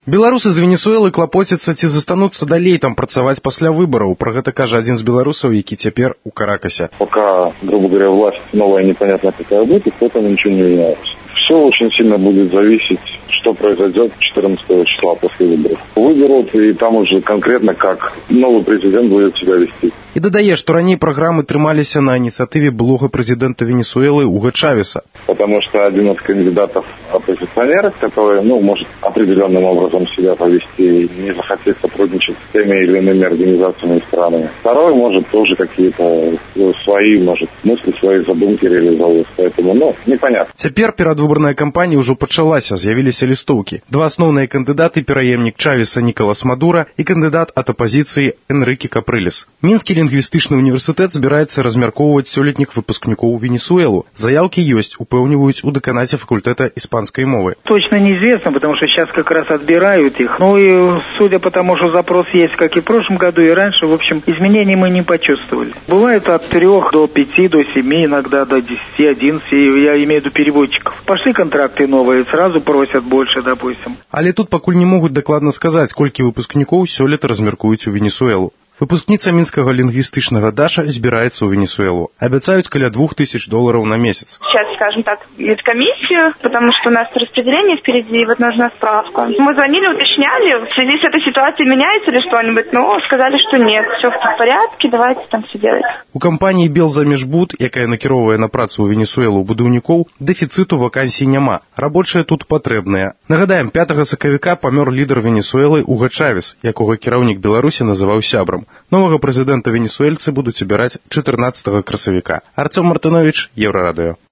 Беларусы з Венесуэлы клапоцяцца, ці застануцца далей там працаваць пасля выбараў. Пра гэта кажа адзін з беларусаў, які цяпер у Каракасе. Пока, грубо говоря, власть новая, непонятно какая будет, и поэтому ничего не меняется. Все очень сильно будет зависеть, что произойдет 14 числа после выборов. Выберут, и там уже конкретно как новый президент будет себя вести. І дадае, што раней праграмы трымаліся на ініцыятыве былога прэзідэнта Венесуэлы Уго Чавеса. Потому что один из кандидатов оппозиционеров, который, может определенным образом себя повести, не захотеть сотрудничать с теми или иными организациями и странами. Второй может тоже какие-то свои, мысли, свои задумки реализовывать. Поэтому, непонятно. Цяпер перадвыбарная кампанія ўжо пачалася, з'явіліся лістоўкі. Два асноўныя кандыдаты, пераемнік Чавеса Нікалас Мадура і кандыдат ад апазіцыі Энрыкі Капрылес. Мінскі лінгвістычны універсітэт збіраецца размяркоўваць сёлетніх выпускнікоў Венесуэлу. Заявкі ёсць, упэўніваюць у дэканате факультэта испанской мовы. Точно неизвестно, потому что сейчас как раз отбирают их. И судя по тому, что запрос есть, как и в прошлом году, и раньше, в общем, изменений мы не почувствовали. Бывает от 3 до 5, до 7, иногда до 10, 11, я имею в виду переводчиков. Пошли контракты новые, сразу просят больше, допустим. Але тут пакуль не могуць дакладна сказаць, колькі выпускнікоў сёлета размяркуюць у Венесуэлу. Выпускніца мінскага лінгвістычнага Даша збіраецца ў Венесуэлу. Абяцаюць каля $2000 на месяц. Сейчас, скажем так, медкомиссию, потому что у нас распределение впереди, вот нужна справка. Мы звонили, уточняли, в связи с этой ситуацией меняется ли что-нибудь, сказали, что нет, все в порядке, давайте там все делать. У кампаніі Белзамежбуд, якая накіроўвае на працу ў Венесуэлу будаўнікоў, дэфіцыту вакансій няма. Рабочыя тут патрэбныя. Нагадаем, 5 сакавіка памёр лідар Венесуэлы Уго Чавес, якога кіраўнік Беларусі называў сябрам. Новага прэзідэнта венесуэльцы будуць абіраць 14 красавіка. Артём Мартынович, Еўрарадыё.